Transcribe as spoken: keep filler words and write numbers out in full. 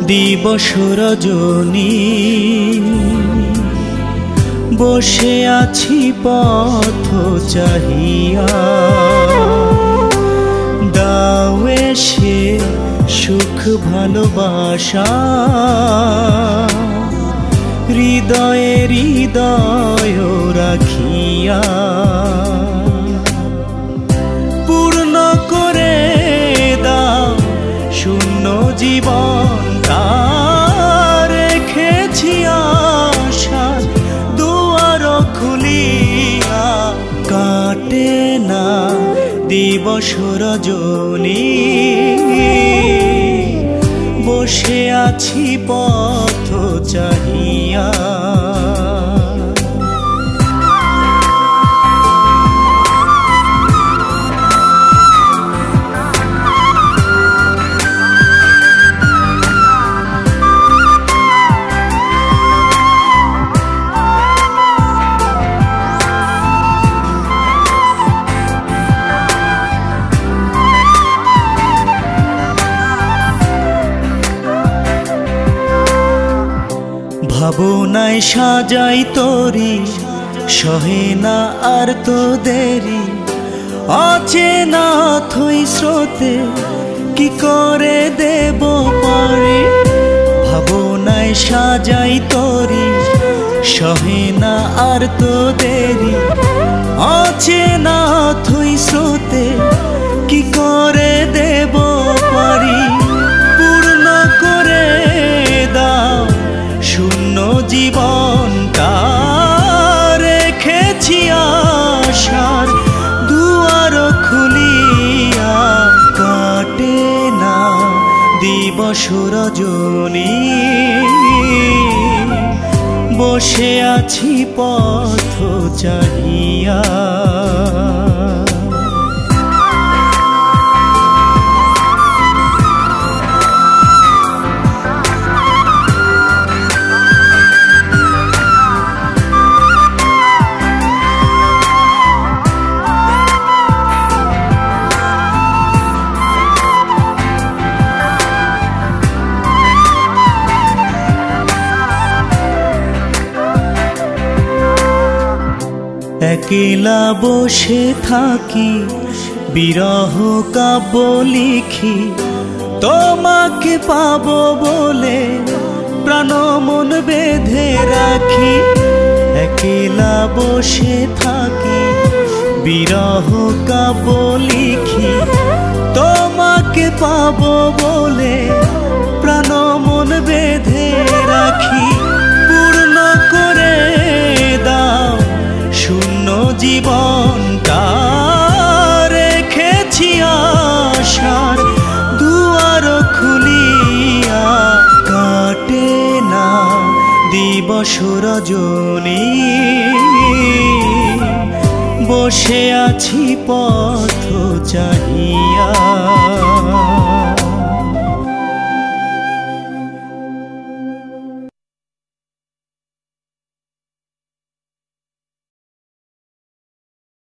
দিবস রজনী বসে আছি পথ চাহিয়া, দাও এসে সুখ ভালোবাসা হৃদয়ে হৃদয় রাখিয়া, পূর্ণ করে দাও শূন্য জীবনটা, রেখেছি আশার দুয়ার খুলিয়া, কাটে না দিবস রজনী বসে আছি পথ চাহিয়া। ভাবনায় সাজাই তোরি সহে না আর তো দেরি, অচেনা থই স্রোতে কি করে দেব পারি। ভাবনায় সাজাই তোরি সহে না আর তো দেরি, অচেনা থই স্রোতে কি করে দেব পারি। পূর্ণ করে দাও শূন্য জীবনটা, রেখেছি আশার দুয়ার খুলিয়া, কাটে না দিবস রজনী বসে আছি পথ চাহিয়া। একলা বসে থাকি বিরহ কাব্য লিখি, তোমাকে পাবো বলে প্রাণ মন বেঁধে রাখি। একলা বসে থাকি বিরহ কাব্য লিখি, তোমাকে পাবো বলে প্রাণ মন বেঁধে রাখি। পূর্ণ করে দাও শূন্য জীবনটা, রেখেছি আশার দুয়ার খুলিয়া, কাটে না দিবস রজনী বসে আছি পথ চাহিয়া।